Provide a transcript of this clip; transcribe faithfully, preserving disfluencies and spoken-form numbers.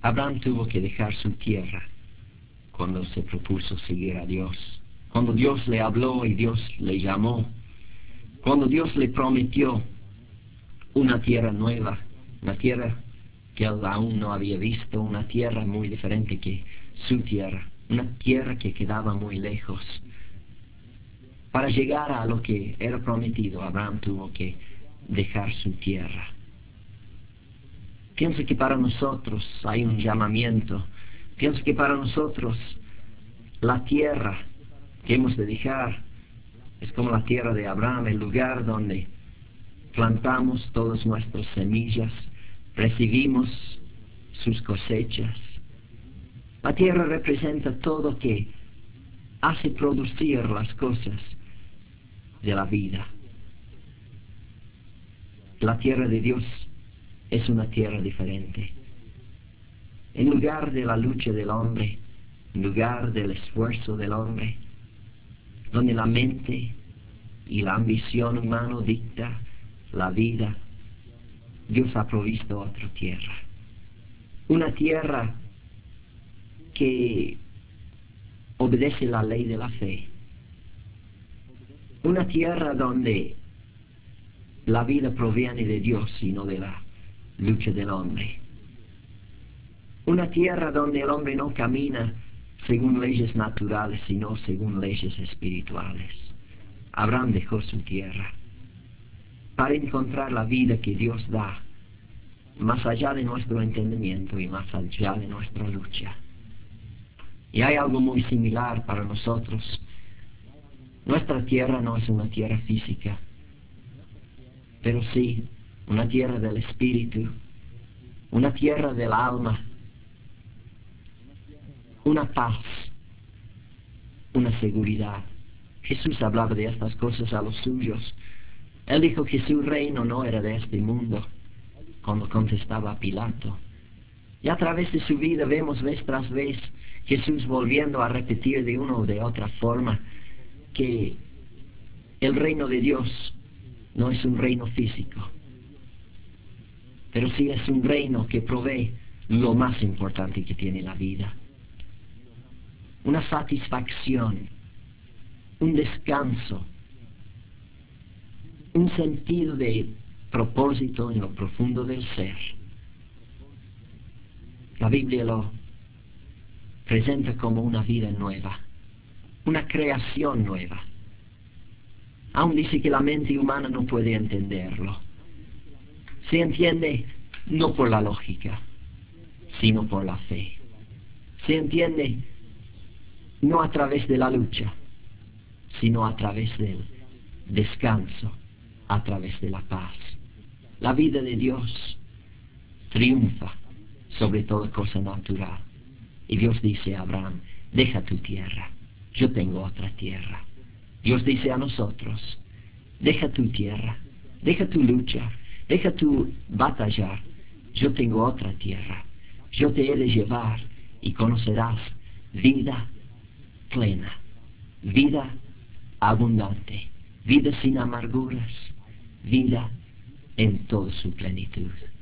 Abraham tuvo que dejar su tierra cuando se propuso seguir a Dios. Cuando Dios le habló y Dios le llamó. Cuando Dios le prometió una tierra nueva, una tierra que él aún no había visto, una tierra muy diferente que su tierra, una tierra que quedaba muy lejos. Para llegar a lo que era prometido, Abraham tuvo que dejar su tierra. Pienso que para nosotros hay un llamamiento. Pienso que para nosotros la tierra que hemos de dejar es como la tierra de Abraham, el lugar donde plantamos todas nuestras semillas, recibimos sus cosechas. La tierra representa todo que hace producir las cosas de la vida. La tierra de Dios es una tierra diferente. En lugar de la lucha del hombre, en lugar del esfuerzo del hombre, donde la mente y la ambición humana dicta la vida, Dios ha provisto otra tierra. Una tierra que obedece la ley de la fe. Una tierra donde la vida proviene de Dios y no de la lucha del hombre. Una tierra donde el hombre no camina según leyes naturales, sino según leyes espirituales. Abraham dejó su tierra para encontrar la vida que Dios da, más allá de nuestro entendimiento y más allá de nuestra lucha. Y hay algo muy similar para nosotros. Nuestra tierra no es una tierra física, pero sí una tierra del espíritu, una tierra del alma, una paz, una seguridad. Jesús hablaba de estas cosas a los suyos. Él dijo que su reino no era de este mundo, cuando contestaba a Pilato. Y a través de su vida vemos vez tras vez Jesús volviendo a repetir de una o de otra forma que el reino de Dios no es un reino físico, pero sí es un reino que provee lo más importante que tiene la vida. Una satisfacción, un descanso, un sentido de propósito en lo profundo del ser. La Biblia lo presenta como una vida nueva, una creación nueva. Aún dice que la mente humana no puede entenderlo. Se entiende no por la lógica, sino por la fe. Se entiende no a través de la lucha, sino a través del descanso, a través de la paz. La vida de Dios triunfa sobre toda cosa natural. Y Dios dice a Abraham, deja tu tierra, yo tengo otra tierra. Dios dice a nosotros, deja tu tierra, deja tu lucha, deja tu batallar, yo tengo otra tierra. Yo te he de llevar y conocerás vida plena, vida abundante, vida sin amarguras, vida en toda su plenitud.